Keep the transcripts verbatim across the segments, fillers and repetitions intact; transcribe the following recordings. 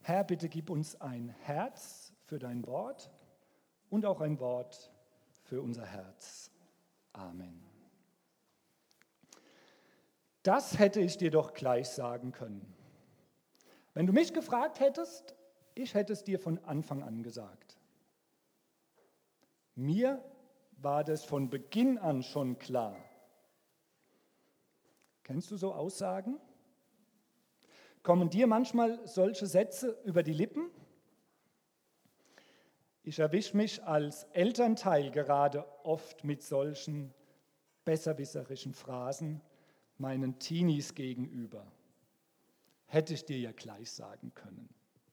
Herr, bitte gib uns ein Herz für dein Wort und auch ein Wort für unser Herz. Amen. Das hätte ich dir doch gleich sagen können. Wenn du mich gefragt hättest, ich hätte es dir von Anfang an gesagt. Mir war das von Beginn an schon klar. Kennst du so Aussagen? Kommen dir manchmal solche Sätze über die Lippen? Ich erwische mich als Elternteil gerade oft mit solchen besserwisserischen Phrasen meinen Teenies gegenüber. Hätte ich dir ja gleich sagen können.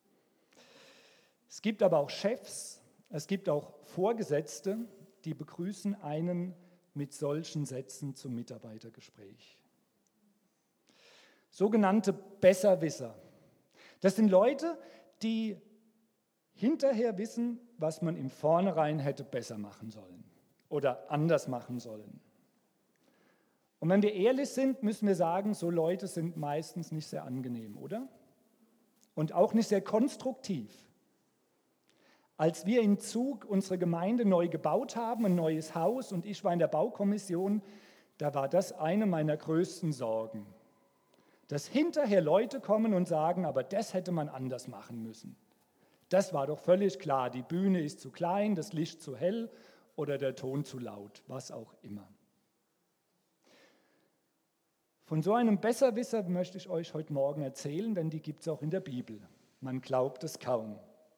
Es gibt aber auch Chefs, es gibt auch Vorgesetzte, die begrüßen einen mit solchen Sätzen zum Mitarbeitergespräch. Sogenannte Besserwisser. Das sind Leute, die hinterher wissen, was man im Vornherein hätte besser machen sollen oder anders machen sollen. Und wenn wir ehrlich sind, müssen wir sagen, so Leute sind meistens nicht sehr angenehm, oder? Und auch nicht sehr konstruktiv. Als wir in Zug unsere Gemeinde neu gebaut haben, ein neues Haus, und ich war in der Baukommission, da war das eine meiner größten Sorgen. Dass hinterher Leute kommen und sagen, aber das hätte man anders machen müssen. Das war doch völlig klar, die Bühne ist zu klein, das Licht zu hell oder der Ton zu laut, was auch immer. Von so einem Besserwisser möchte ich euch heute Morgen erzählen, denn die gibt es auch in der Bibel. Man glaubt es kaum.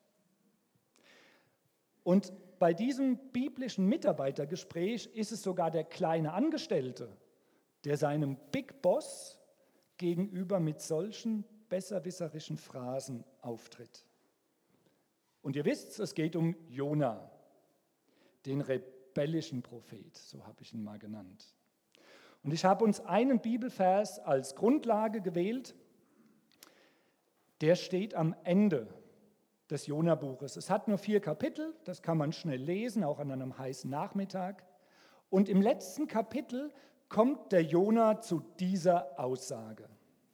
Und bei diesem biblischen Mitarbeitergespräch ist es sogar der kleine Angestellte, der seinem Big Boss gegenüber mit solchen besserwisserischen Phrasen auftritt. Und ihr wisst, es geht um Jona, den rebellischen Prophet, so habe ich ihn mal genannt. Und ich habe uns einen Bibelvers als Grundlage gewählt, der steht am Ende des Jona-Buches. Es hat nur vier Kapitel, das kann man schnell lesen, auch an einem heißen Nachmittag. Und im letzten Kapitel kommt der Jona zu dieser Aussage.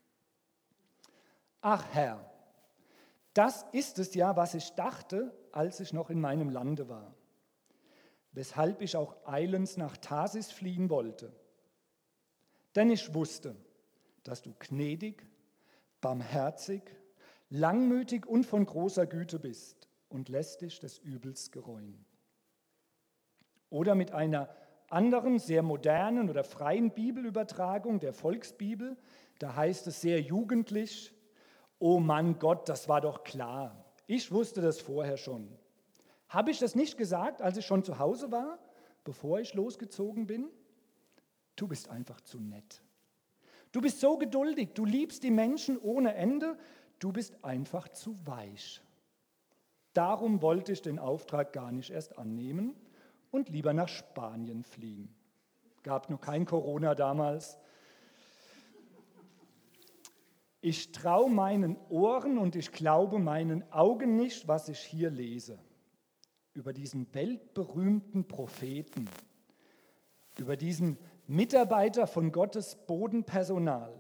Ach Herr, das ist es ja, was ich dachte, als ich noch in meinem Lande war, weshalb ich auch eilends nach Tarsis fliehen wollte. Denn ich wusste, dass du gnädig, barmherzig, langmütig und von großer Güte bist und lässt dich des Übels gereuen. Oder mit einer anderen, sehr modernen oder freien Bibelübertragung der Volksbibel, da heißt es sehr jugendlich, oh Mann Gott, das war doch klar. Ich wusste das vorher schon. Habe ich das nicht gesagt, als ich schon zu Hause war, bevor ich losgezogen bin? Du bist einfach zu nett. Du bist so geduldig, du liebst die Menschen ohne Ende, du bist einfach zu weich. Darum wollte ich den Auftrag gar nicht erst annehmen und lieber nach Spanien fliehen. Gab noch kein Corona damals. Ich traue meinen Ohren und ich glaube meinen Augen nicht, was ich hier lese. Über diesen weltberühmten Propheten, über diesen Mitarbeiter von Gottes Bodenpersonal.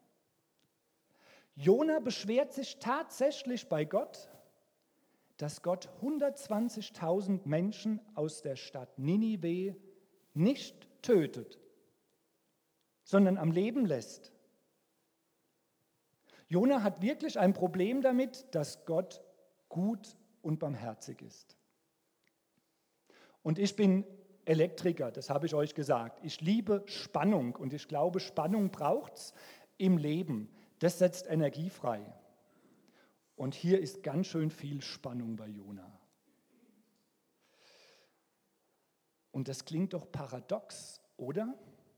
Jona beschwert sich tatsächlich bei Gott, dass Gott hundertzwanzigtausend Menschen aus der Stadt Ninive nicht tötet, sondern am Leben lässt. Jona hat wirklich ein Problem damit, dass Gott gut und barmherzig ist. Und ich bin Elektriker, das habe ich euch gesagt. Ich liebe Spannung und ich glaube, Spannung braucht es im Leben. Das setzt Energie frei. Und hier ist ganz schön viel Spannung bei Jona. Und das klingt doch paradox, oder?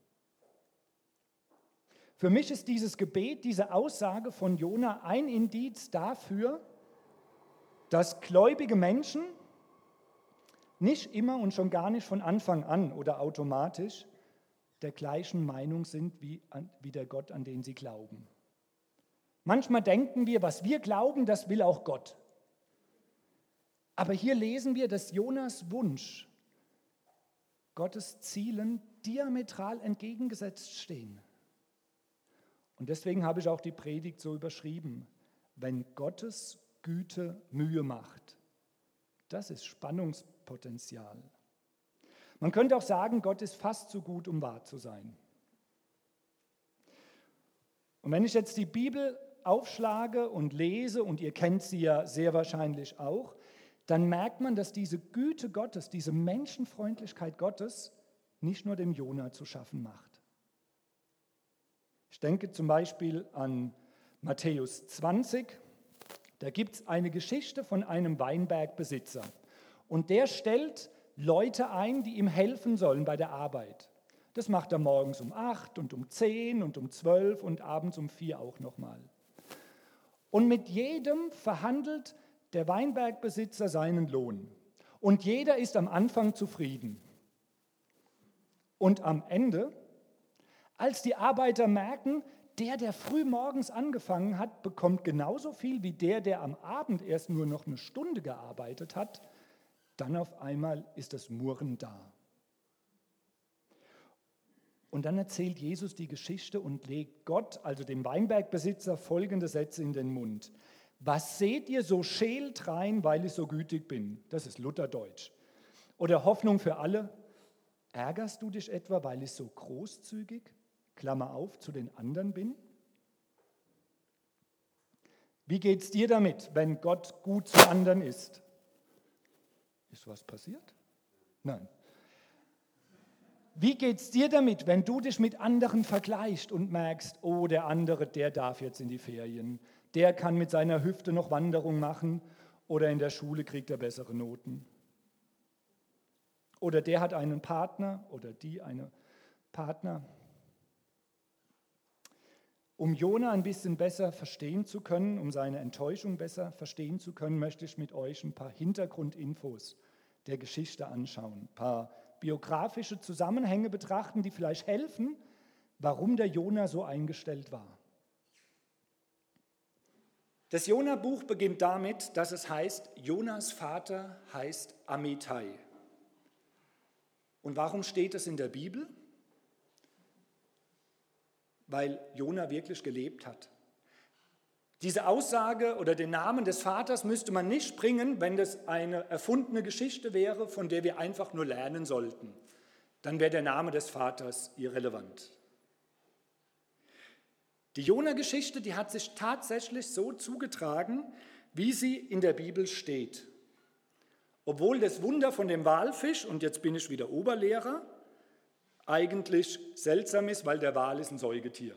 Für mich ist dieses Gebet, diese Aussage von Jona ein Indiz dafür, dass gläubige Menschen nicht immer und schon gar nicht von Anfang an oder automatisch der gleichen Meinung sind wie, an, wie der Gott, an den sie glauben. Manchmal denken wir, was wir glauben, das will auch Gott. Aber hier lesen wir, dass Jonas Wunsch Gottes Zielen diametral entgegengesetzt stehen. Und deswegen habe ich auch die Predigt so überschrieben, wenn Gottes Güte Mühe macht. Das ist Spannungspotenzial. Man könnte auch sagen, Gott ist fast zu gut, um wahr zu sein. Und wenn ich jetzt die Bibel aufschlage und lese, und ihr kennt sie ja sehr wahrscheinlich auch, dann merkt man, dass diese Güte Gottes, diese Menschenfreundlichkeit Gottes nicht nur dem Jona zu schaffen macht. Ich denke zum Beispiel an Matthäus zwanzig, da gibt es eine Geschichte von einem Weinbergbesitzer und der stellt Leute ein, die ihm helfen sollen bei der Arbeit. Das macht er morgens um acht und um zehn und um zwölf und abends um vier auch nochmal. Und mit jedem verhandelt der Weinbergbesitzer seinen Lohn. Und jeder ist am Anfang zufrieden. Und am Ende, als die Arbeiter merken, der, der früh morgens angefangen hat, bekommt genauso viel wie der, der am Abend erst nur noch eine Stunde gearbeitet hat, dann auf einmal ist das Murren da. Und dann erzählt Jesus die Geschichte und legt Gott, also dem Weinbergbesitzer, folgende Sätze in den Mund. Was seht ihr so scheel drein, weil ich so gütig bin? Das ist Lutherdeutsch. Oder Hoffnung für alle. Ärgerst du dich etwa, weil ich so großzügig, Klammer auf, zu den anderen bin? Wie geht es dir damit, wenn Gott gut zu anderen ist? Ist was passiert? Nein. Wie geht es dir damit, wenn du dich mit anderen vergleichst und merkst, oh, der andere, der darf jetzt in die Ferien, der kann mit seiner Hüfte noch Wanderung machen oder in der Schule kriegt er bessere Noten. Oder der hat einen Partner oder die einen Partner. Um Jona ein bisschen besser verstehen zu können, um seine Enttäuschung besser verstehen zu können, möchte ich mit euch ein paar Hintergrundinfos der Geschichte anschauen, ein paar biografische Zusammenhänge betrachten, die vielleicht helfen, warum der Jona so eingestellt war. Das Jona-Buch beginnt damit, dass es heißt, Jonas Vater heißt Amittai. Und warum steht es in der Bibel? Weil Jona wirklich gelebt hat. Diese Aussage oder den Namen des Vaters müsste man nicht bringen, wenn das eine erfundene Geschichte wäre, von der wir einfach nur lernen sollten. Dann wäre der Name des Vaters irrelevant. Die Jona-Geschichte, die hat sich tatsächlich so zugetragen, wie sie in der Bibel steht. Obwohl das Wunder von dem Walfisch, und jetzt bin ich wieder Oberlehrer, eigentlich seltsam ist, weil der Wal ist ein Säugetier.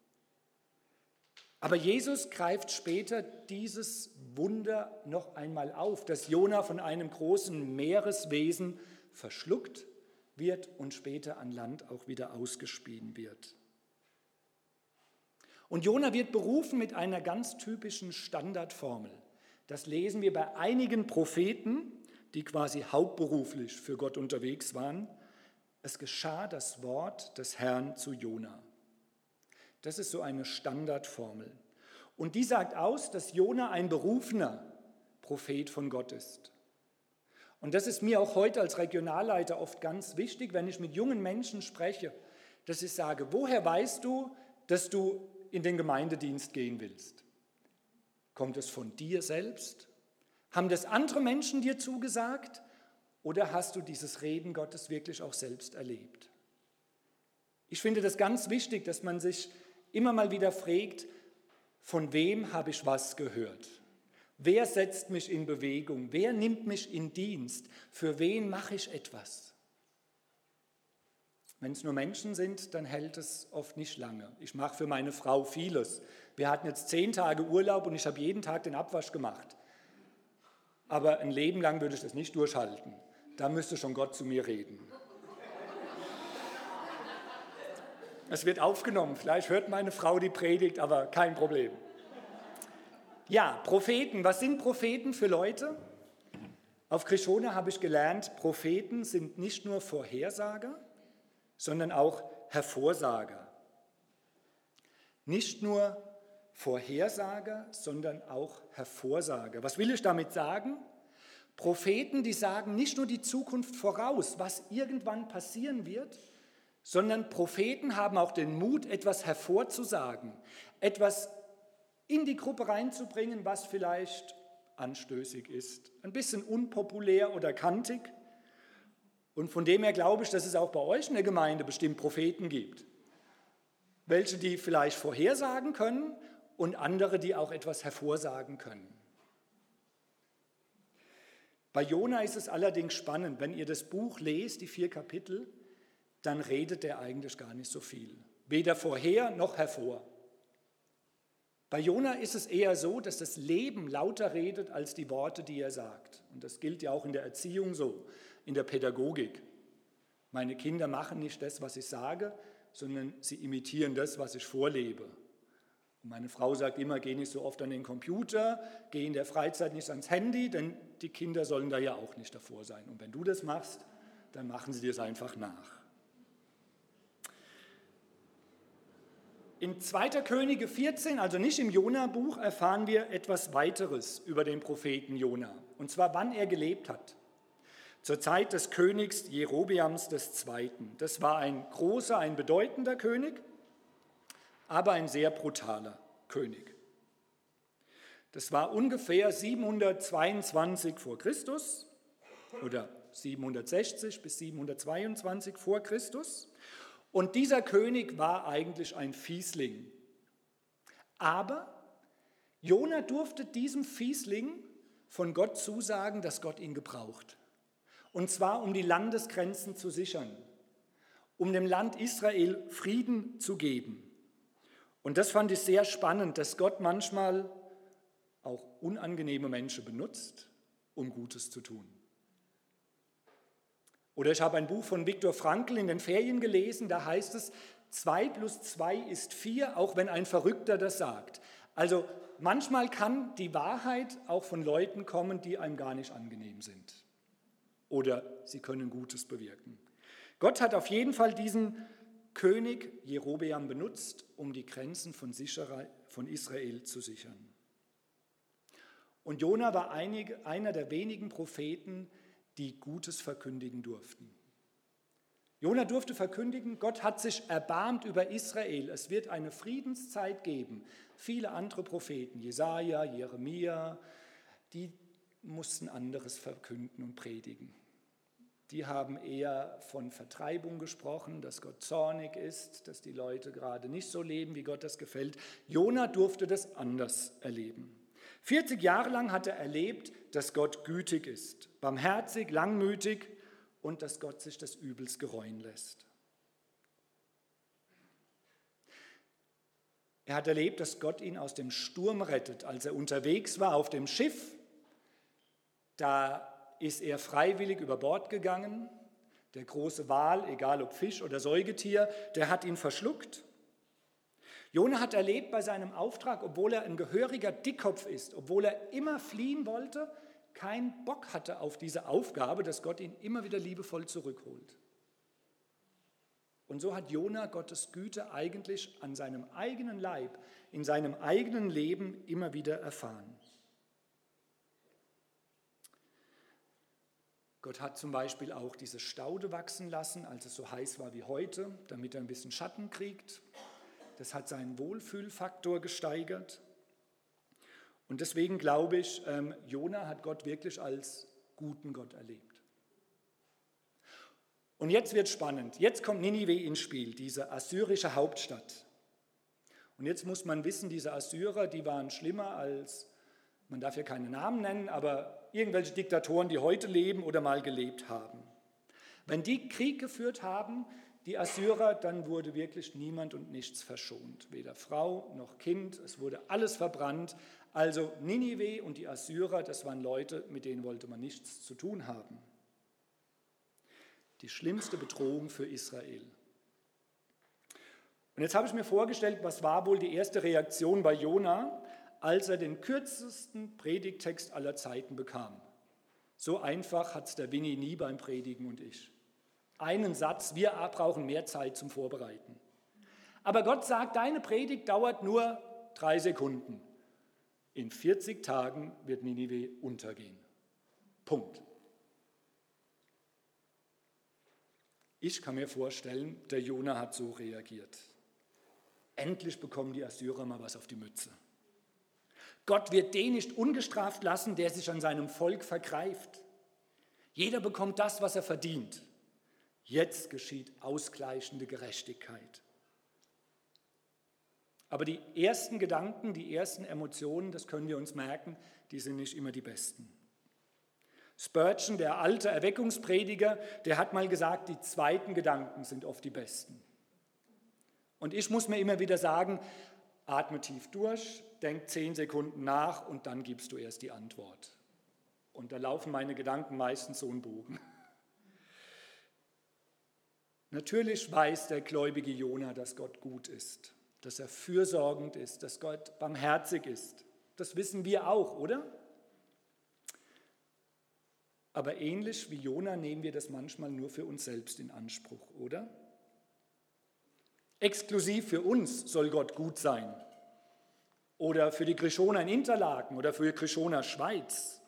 Aber Jesus greift später dieses Wunder noch einmal auf, dass Jona von einem großen Meereswesen verschluckt wird und später an Land auch wieder ausgespien wird. Und Jona wird berufen mit einer ganz typischen Standardformel. Das lesen wir bei einigen Propheten, die quasi hauptberuflich für Gott unterwegs waren. Es geschah das Wort des Herrn zu Jona. Das ist so eine Standardformel. Und die sagt aus, dass Jona ein berufener Prophet von Gott ist. Und das ist mir auch heute als Regionalleiter oft ganz wichtig, wenn ich mit jungen Menschen spreche, dass ich sage, woher weißt du, dass du in den Gemeindedienst gehen willst? Kommt es von dir selbst? Haben das andere Menschen dir zugesagt? Oder hast du dieses Reden Gottes wirklich auch selbst erlebt? Ich finde das ganz wichtig, dass man sich immer mal wieder fragt, von wem habe ich was gehört? Wer setzt mich in Bewegung? Wer nimmt mich in Dienst? Für wen mache ich etwas? Wenn es nur Menschen sind, dann hält es oft nicht lange. Ich mache für meine Frau vieles. Wir hatten jetzt zehn Tage Urlaub und ich habe jeden Tag den Abwasch gemacht. Aber ein Leben lang würde ich das nicht durchhalten. Da müsste schon Gott zu mir reden. Es wird aufgenommen, vielleicht hört meine Frau die Predigt, aber kein Problem. Ja, Propheten, was sind Propheten für Leute? Auf Krishona habe ich gelernt, Propheten sind nicht nur Vorhersager, sondern auch Hervorsager. Nicht nur Vorhersager, sondern auch Hervorsager. Was will ich damit sagen? Propheten, die sagen nicht nur die Zukunft voraus, was irgendwann passieren wird, sondern Propheten haben auch den Mut, etwas hervorzusagen, etwas in die Gruppe reinzubringen, was vielleicht anstößig ist, ein bisschen unpopulär oder kantig. Und von dem her glaube ich, dass es auch bei euch in der Gemeinde bestimmt Propheten gibt. Welche, die vielleicht vorhersagen können und andere, die auch etwas hervorsagen können. Bei Jona ist es allerdings spannend, wenn ihr das Buch lest, die vier Kapitel, dann redet er eigentlich gar nicht so viel. Weder vorher noch hervor. Bei Jona ist es eher so, dass das Leben lauter redet als die Worte, die er sagt. Und das gilt ja auch in der Erziehung so, in der Pädagogik. Meine Kinder machen nicht das, was ich sage, sondern sie imitieren das, was ich vorlebe. Und meine Frau sagt immer, geh nicht so oft an den Computer, geh in der Freizeit nicht ans Handy, denn die Kinder sollen da ja auch nicht davor sein. Und wenn du das machst, dann machen sie dir es einfach nach. In zweiter Könige vierzehn, also nicht im Jona-Buch, erfahren wir etwas weiteres über den Propheten Jona. Und zwar, wann er gelebt hat. Zur Zeit des Königs Jerobeams des Zweiten. Das war ein großer, ein bedeutender König, aber ein sehr brutaler König. Das war ungefähr siebenhundertzweiundzwanzig vor Christus oder siebenhundertsechzig bis siebenhundertzweiundzwanzig vor Christus. Und dieser König war eigentlich ein Fiesling. Aber Jona durfte diesem Fiesling von Gott zusagen, dass Gott ihn gebraucht. Und zwar, um die Landesgrenzen zu sichern, um dem Land Israel Frieden zu geben. Und das fand ich sehr spannend, dass Gott manchmal auch unangenehme Menschen benutzt, um Gutes zu tun. Oder ich habe ein Buch von Viktor Frankl in den Ferien gelesen, da heißt es, zwei plus zwei ist vier, auch wenn ein Verrückter das sagt. Also manchmal kann die Wahrheit auch von Leuten kommen, die einem gar nicht angenehm sind. Oder sie können Gutes bewirken. Gott hat auf jeden Fall diesen König Jerobeam benutzt, um die Grenzen von Israel zu sichern. Und Jona war einige, einer der wenigen Propheten, die Gutes verkündigen durften. Jona durfte verkündigen, Gott hat sich erbarmt über Israel. Es wird eine Friedenszeit geben. Viele andere Propheten, Jesaja, Jeremia, die mussten anderes verkünden und predigen. Die haben eher von Vertreibung gesprochen, dass Gott zornig ist, dass die Leute gerade nicht so leben, wie Gott das gefällt. Jona durfte das anders erleben. vierzig Jahre lang hat er erlebt, dass Gott gütig ist, barmherzig, langmütig und dass Gott sich des Übels gereuen lässt. Er hat erlebt, dass Gott ihn aus dem Sturm rettet, als er unterwegs war auf dem Schiff. Da ist er freiwillig über Bord gegangen. Der große Wal, egal ob Fisch oder Säugetier, der hat ihn verschluckt. Jona hat erlebt bei seinem Auftrag, obwohl er ein gehöriger Dickkopf ist, obwohl er immer fliehen wollte, keinen Bock hatte auf diese Aufgabe, dass Gott ihn immer wieder liebevoll zurückholt. Und so hat Jona Gottes Güte eigentlich an seinem eigenen Leib, in seinem eigenen Leben immer wieder erfahren. Gott hat zum Beispiel auch diese Staude wachsen lassen, als es so heiß war wie heute, damit er ein bisschen Schatten kriegt. Das hat seinen Wohlfühlfaktor gesteigert. Und deswegen glaube ich, Jona hat Gott wirklich als guten Gott erlebt. Und jetzt wird spannend. Jetzt kommt Ninive ins Spiel, diese assyrische Hauptstadt. Und jetzt muss man wissen, diese Assyrer, die waren schlimmer als, man darf ja keine Namen nennen, aber irgendwelche Diktatoren, die heute leben oder mal gelebt haben. Wenn die Krieg geführt haben, die Assyrer, dann wurde wirklich niemand und nichts verschont. Weder Frau noch Kind, es wurde alles verbrannt. Also Ninive und die Assyrer, das waren Leute, mit denen wollte man nichts zu tun haben. Die schlimmste Bedrohung für Israel. Und jetzt habe ich mir vorgestellt, was war wohl die erste Reaktion bei Jona, als er den kürzesten Predigttext aller Zeiten bekam. So einfach hat es der Winnie nie beim Predigen und ich. Einen Satz, wir brauchen mehr Zeit zum Vorbereiten. Aber Gott sagt, deine Predigt dauert nur drei Sekunden. In vierzig Tagen wird Ninive untergehen. Punkt. Ich kann mir vorstellen, der Jona hat so reagiert. Endlich bekommen die Assyrer mal was auf die Mütze. Gott wird den nicht ungestraft lassen, der sich an seinem Volk vergreift. Jeder bekommt das, was er verdient. Jetzt geschieht ausgleichende Gerechtigkeit. Aber die ersten Gedanken, die ersten Emotionen, das können wir uns merken, die sind nicht immer die besten. Spurgeon, der alte Erweckungsprediger, der hat mal gesagt, die zweiten Gedanken sind oft die besten. Und ich muss mir immer wieder sagen, atme tief durch, denk zehn Sekunden nach und dann gibst du erst die Antwort. Und da laufen meine Gedanken meistens so einen Bogen. Natürlich weiß der gläubige Jona, dass Gott gut ist, dass er fürsorgend ist, dass Gott barmherzig ist. Das wissen wir auch, oder? Aber ähnlich wie Jona nehmen wir das manchmal nur für uns selbst in Anspruch, oder? Exklusiv für uns soll Gott gut sein. Oder für die Krischoner in Interlaken oder für die Krischoner Schweiz.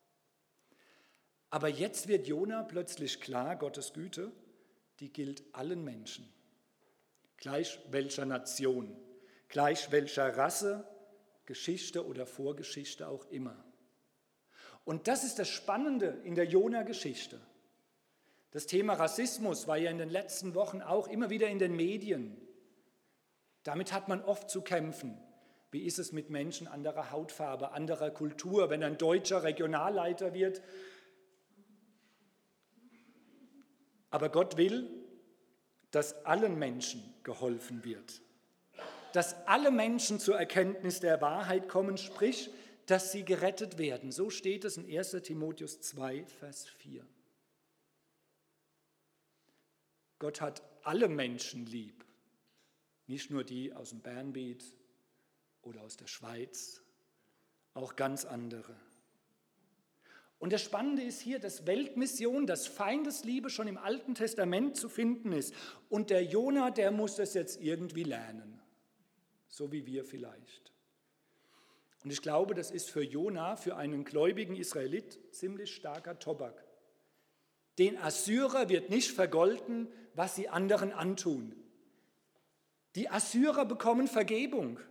Aber jetzt wird Jona plötzlich klar, Gottes Güte, die gilt allen Menschen. Gleich welcher Nation, gleich welcher Rasse, Geschichte oder Vorgeschichte auch immer. Und das ist das Spannende in der Jona-Geschichte. Das Thema Rassismus war ja in den letzten Wochen auch immer wieder in den Medien. Damit hat man oft zu kämpfen. Wie ist es mit Menschen anderer Hautfarbe, anderer Kultur, wenn ein Deutscher Regionalleiter wird? Aber Gott will, dass allen Menschen geholfen wird. Dass alle Menschen zur Erkenntnis der Wahrheit kommen, sprich, dass sie gerettet werden. So steht es in erster Timotheus zwei, Vers vier. Gott hat alle Menschen lieb, nicht nur die aus dem Bernbiet oder aus der Schweiz, auch ganz andere. Und das Spannende ist hier, dass Weltmission, dass Feindesliebe schon im Alten Testament zu finden ist. Und der Jona, der muss das jetzt irgendwie lernen, so wie wir vielleicht. Und ich glaube, das ist für Jona, für einen gläubigen Israelit, ziemlich starker Tobak. Den Assyrer wird nicht vergolten, was sie anderen antun. Die Assyrer bekommen Vergebung.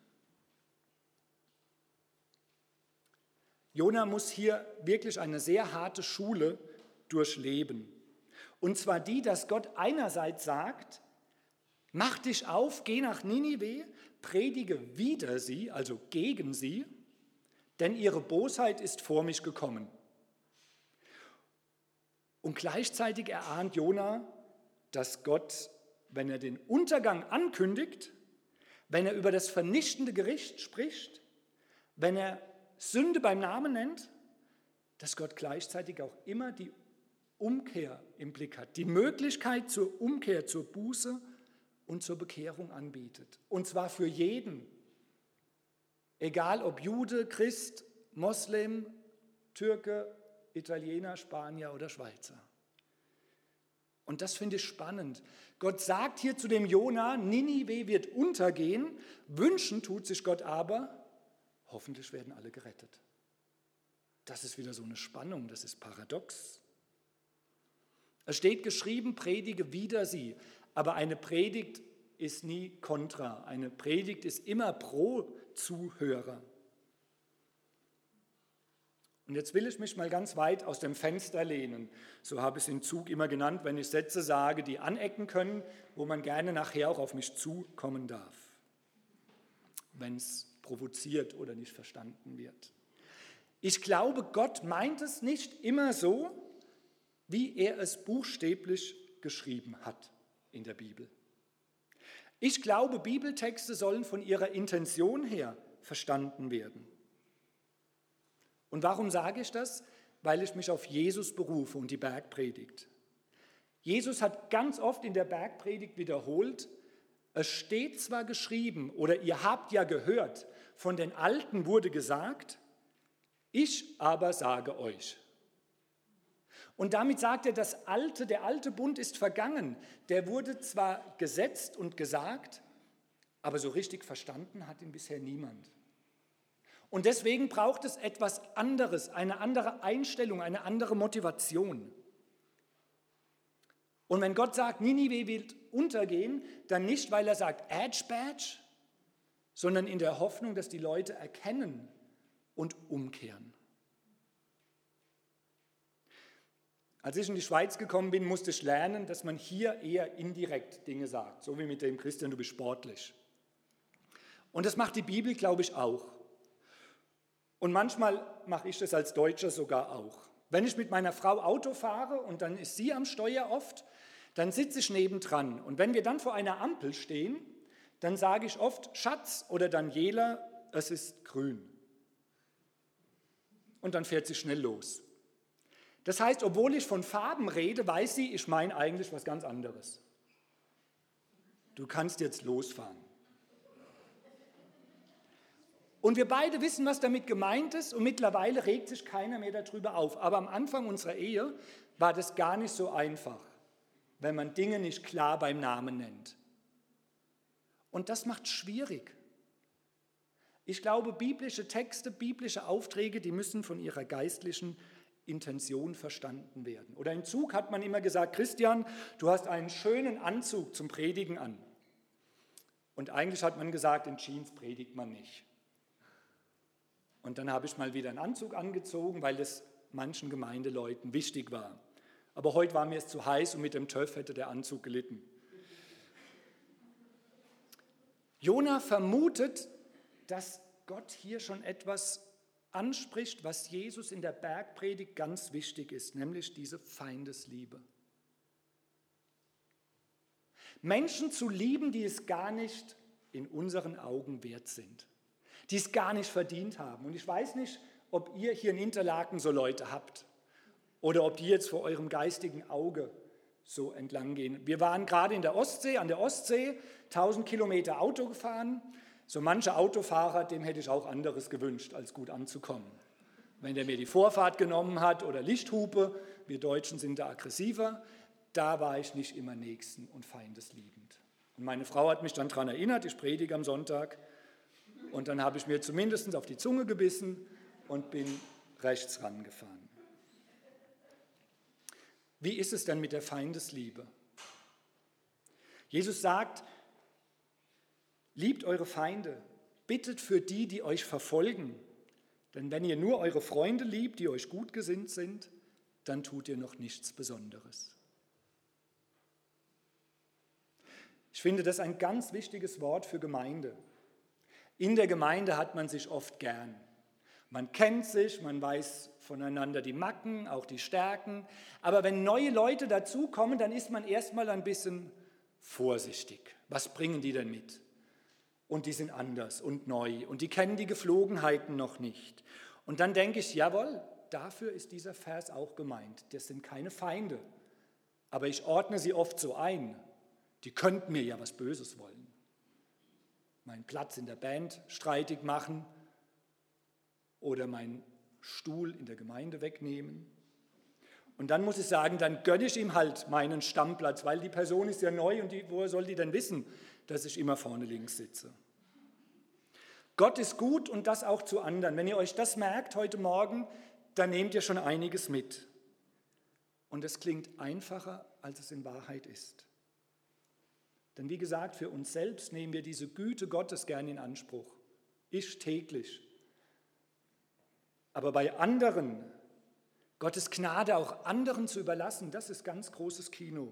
Jona muss hier wirklich eine sehr harte Schule durchleben. Und zwar die, dass Gott einerseits sagt, mach dich auf, geh nach Ninive, predige wider sie, also gegen sie, denn ihre Bosheit ist vor mich gekommen. Und gleichzeitig erahnt Jona, dass Gott, wenn er den Untergang ankündigt, wenn er über das vernichtende Gericht spricht, wenn er Sünde beim Namen nennt, dass Gott gleichzeitig auch immer die Umkehr im Blick hat, die Möglichkeit zur Umkehr, zur Buße und zur Bekehrung anbietet. Und zwar für jeden, egal ob Jude, Christ, Moslem, Türke, Italiener, Spanier oder Schweizer. Und das finde ich spannend. Gott sagt hier zu dem Jona, Ninive wird untergehen, wünschen tut sich Gott aber, hoffentlich werden alle gerettet. Das ist wieder so eine Spannung, das ist paradox. Es steht geschrieben, predige wider sie, aber eine Predigt ist nie kontra. Eine Predigt ist immer pro Zuhörer. Und jetzt will ich mich mal ganz weit aus dem Fenster lehnen. So habe ich es im Zug immer genannt, wenn ich Sätze sage, die anecken können, wo man gerne nachher auch auf mich zukommen darf, wenn es provoziert oder nicht verstanden wird. Ich glaube, Gott meint es nicht immer so, wie er es buchstäblich geschrieben hat in der Bibel. Ich glaube, Bibeltexte sollen von ihrer Intention her verstanden werden. Und warum sage ich das? Weil ich mich auf Jesus berufe und die Bergpredigt. Jesus hat ganz oft in der Bergpredigt wiederholt, es steht zwar geschrieben oder ihr habt ja gehört, von den Alten wurde gesagt, ich aber sage euch. Und damit sagt er, das Alte, der alte Bund ist vergangen. Der wurde zwar gesetzt und gesagt, aber so richtig verstanden hat ihn bisher niemand. Und deswegen braucht es etwas anderes, eine andere Einstellung, eine andere Motivation. Und wenn Gott sagt, Ninive wird untergehen, dann nicht, weil er sagt, Edge Badge, sondern in der Hoffnung, dass die Leute erkennen und umkehren. Als ich in die Schweiz gekommen bin, musste ich lernen, dass man hier eher indirekt Dinge sagt, so wie mit dem Christian, du bist sportlich. Und das macht die Bibel, glaube ich, auch. Und manchmal mache ich das als Deutscher sogar auch. Wenn ich mit meiner Frau Auto fahre und dann ist sie am Steuer oft, dann sitze ich nebendran. Und wenn wir dann vor einer Ampel stehen, dann sage ich oft, Schatz oder Daniela, es ist grün. Und dann fährt sie schnell los. Das heißt, obwohl ich von Farben rede, weiß sie, ich meine eigentlich was ganz anderes. Du kannst jetzt losfahren. Und wir beide wissen, was damit gemeint ist und mittlerweile regt sich keiner mehr darüber auf. Aber am Anfang unserer Ehe war das gar nicht so einfach, wenn man Dinge nicht klar beim Namen nennt. Und das macht es schwierig. Ich glaube, biblische Texte, biblische Aufträge, die müssen von ihrer geistlichen Intention verstanden werden. Oder im Zug hat man immer gesagt, Christian, du hast einen schönen Anzug zum Predigen an. Und eigentlich hat man gesagt, in Jeans predigt man nicht. Und dann habe ich mal wieder einen Anzug angezogen, weil es manchen Gemeindeleuten wichtig war. Aber heute war mir es zu heiß und mit dem Töff hätte der Anzug gelitten. Jona vermutet, dass Gott hier schon etwas anspricht, was Jesus in der Bergpredigt ganz wichtig ist, nämlich diese Feindesliebe. Menschen zu lieben, die es gar nicht in unseren Augen wert sind, die es gar nicht verdient haben. Und ich weiß nicht, ob ihr hier in Interlaken so Leute habt oder ob die jetzt vor eurem geistigen Auge so entlang gehen. Wir waren gerade in der Ostsee, an der Ostsee, tausend Kilometer Auto gefahren. So mancher Autofahrer, dem hätte ich auch anderes gewünscht, als gut anzukommen. Wenn der mir die Vorfahrt genommen hat oder Lichthupe, wir Deutschen sind da aggressiver, da war ich nicht immer nächsten- und feindesliebend. Und meine Frau hat mich dann daran erinnert, ich predige am Sonntag, und dann habe ich mir zumindest auf die Zunge gebissen und bin rechts rangefahren. Wie ist es denn mit der Feindesliebe? Jesus sagt, liebt eure Feinde, bittet für die, die euch verfolgen. Denn wenn ihr nur eure Freunde liebt, die euch gut gesinnt sind, dann tut ihr noch nichts Besonderes. Ich finde das ein ganz wichtiges Wort für Gemeinde. In der Gemeinde hat man sich oft gern. Man kennt sich, man weiß voneinander die Macken, auch die Stärken. Aber wenn neue Leute dazukommen, dann ist man erstmal ein bisschen vorsichtig. Was bringen die denn mit? Und die sind anders und neu und die kennen die Geflogenheiten noch nicht. Und dann denke ich, jawohl, dafür ist dieser Vers auch gemeint. Das sind keine Feinde, aber ich ordne sie oft so ein. Die könnten mir ja was Böses wollen. Meinen Platz in der Band streitig machen oder meinen Stuhl in der Gemeinde wegnehmen. Und dann muss ich sagen, dann gönne ich ihm halt meinen Stammplatz, weil die Person ist ja neu und die, woher soll die denn wissen, dass ich immer vorne links sitze? Gott ist gut und das auch zu anderen. Wenn ihr euch das merkt heute Morgen, dann nehmt ihr schon einiges mit. Und es klingt einfacher, als es in Wahrheit ist. Denn wie gesagt, für uns selbst nehmen wir diese Güte Gottes gern in Anspruch. Ich täglich. Aber bei anderen, Gottes Gnade auch anderen zu überlassen, das ist ganz großes Kino.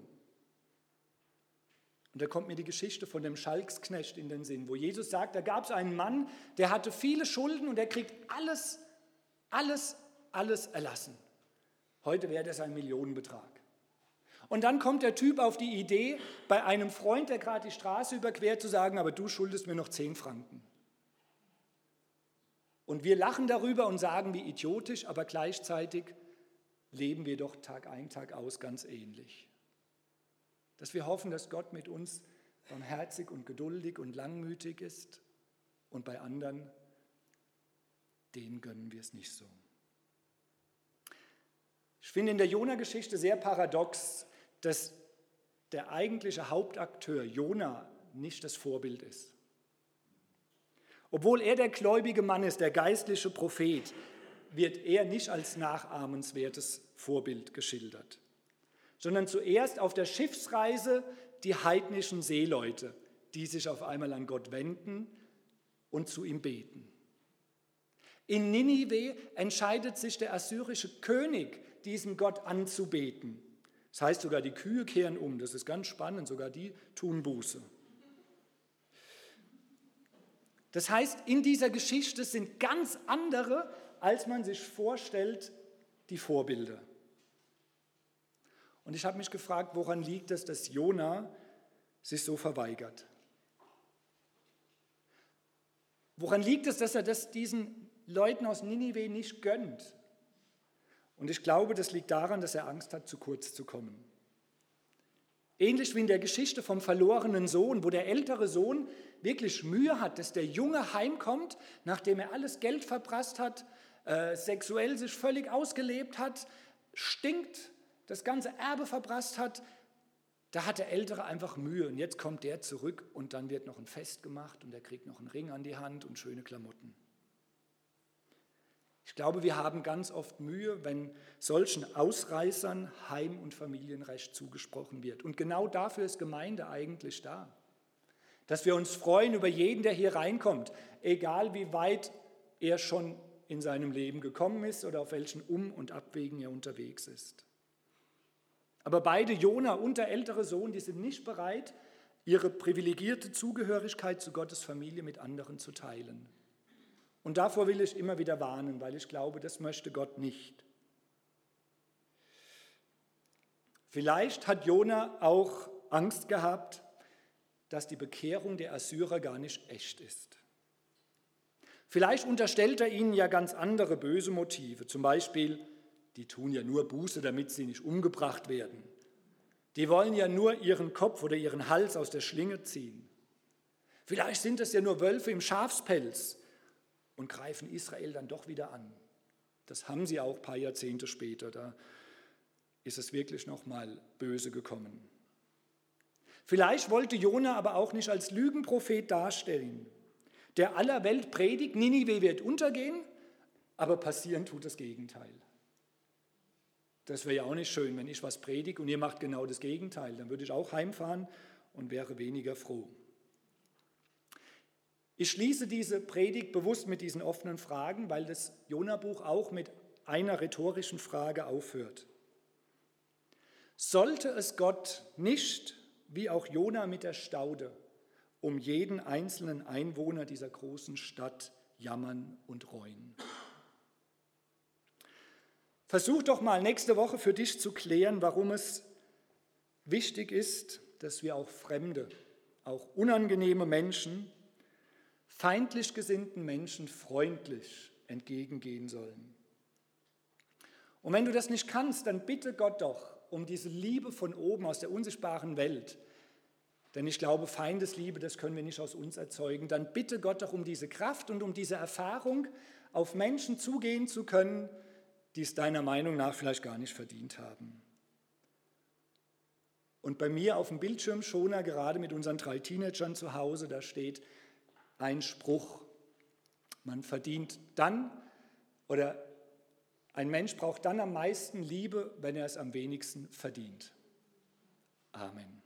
Und da kommt mir die Geschichte von dem Schalksknecht in den Sinn, wo Jesus sagt, da gab es einen Mann, der hatte viele Schulden und er kriegt alles, alles, alles erlassen. Heute wäre das ein Millionenbetrag. Und dann kommt der Typ auf die Idee, bei einem Freund, der gerade die Straße überquert, zu sagen, aber du schuldest mir noch zehn Franken. Und wir lachen darüber und sagen, wie idiotisch, aber gleichzeitig leben wir doch Tag ein, Tag aus ganz ähnlich. Dass wir hoffen, dass Gott mit uns barmherzig und geduldig und langmütig ist und bei anderen, denen gönnen wir es nicht so. Ich finde in der Jona-Geschichte sehr paradox, dass der eigentliche Hauptakteur Jona nicht das Vorbild ist. Obwohl er der gläubige Mann ist, der geistliche Prophet, wird er nicht als nachahmenswertes Vorbild geschildert, sondern zuerst auf der Schiffsreise die heidnischen Seeleute, die sich auf einmal an Gott wenden und zu ihm beten. In Ninive entscheidet sich der assyrische König, diesem Gott anzubeten. Das heißt, sogar die Kühe kehren um. Das ist ganz spannend, sogar die tun Buße. Das heißt, in dieser Geschichte sind ganz andere, als man sich vorstellt, die Vorbilder. Und ich habe mich gefragt, woran liegt es, dass Jona sich so verweigert? Woran liegt es, dass er das diesen Leuten aus Ninive nicht gönnt? Und ich glaube, das liegt daran, dass er Angst hat, zu kurz zu kommen. Ähnlich wie in der Geschichte vom verlorenen Sohn, wo der ältere Sohn wirklich Mühe hat, dass der Junge heimkommt, nachdem er alles Geld verprasst hat, äh, sexuell sich völlig ausgelebt hat, stinkt, das ganze Erbe verprasst hat. Da hat der Ältere einfach Mühe und jetzt kommt der zurück und dann wird noch ein Fest gemacht und er kriegt noch einen Ring an die Hand und schöne Klamotten. Ich glaube, wir haben ganz oft Mühe, wenn solchen Ausreißern Heim- und Familienrecht zugesprochen wird. Und genau dafür ist Gemeinde eigentlich da. Dass wir uns freuen über jeden, der hier reinkommt, egal wie weit er schon in seinem Leben gekommen ist oder auf welchen Um- und Abwegen er unterwegs ist. Aber beide, Jona und der ältere Sohn, die sind nicht bereit, ihre privilegierte Zugehörigkeit zu Gottes Familie mit anderen zu teilen. Und davor will ich immer wieder warnen, weil ich glaube, das möchte Gott nicht. Vielleicht hat Jona auch Angst gehabt, dass die Bekehrung der Assyrer gar nicht echt ist. Vielleicht unterstellt er ihnen ja ganz andere böse Motive, zum Beispiel, die tun ja nur Buße, damit sie nicht umgebracht werden. Die wollen ja nur ihren Kopf oder ihren Hals aus der Schlinge ziehen. Vielleicht sind es ja nur Wölfe im Schafspelz und greifen Israel dann doch wieder an. Das haben sie auch ein paar Jahrzehnte später, da ist es wirklich noch mal böse gekommen. Vielleicht wollte Jona aber auch nicht als Lügenprophet dastehen, der aller Welt predigt, Ninive wird untergehen, aber passieren tut das Gegenteil. Das wäre ja auch nicht schön, wenn ich was predige und ihr macht genau das Gegenteil. Dann würde ich auch heimfahren und wäre weniger froh. Ich schließe diese Predigt bewusst mit diesen offenen Fragen, weil das Jona-Buch auch mit einer rhetorischen Frage aufhört. Sollte es Gott nicht, wie auch Jona mit der Staude, um jeden einzelnen Einwohner dieser großen Stadt jammern und reuen? Versuch doch mal nächste Woche für dich zu klären, warum es wichtig ist, dass wir auch Fremde, auch unangenehme Menschen, feindlich gesinnten Menschen freundlich entgegengehen sollen. Und wenn du das nicht kannst, dann bitte Gott doch um diese Liebe von oben aus der unsichtbaren Welt. Denn ich glaube, Feindesliebe, das können wir nicht aus uns erzeugen. Dann bitte Gott doch um diese Kraft und um diese Erfahrung, auf Menschen zugehen zu können, die es deiner Meinung nach vielleicht gar nicht verdient haben. Und bei mir auf dem Bildschirmschoner, gerade mit unseren drei Teenagern zu Hause, da steht ein Spruch: Man verdient dann, oder ein Mensch braucht dann am meisten Liebe, wenn er es am wenigsten verdient. Amen.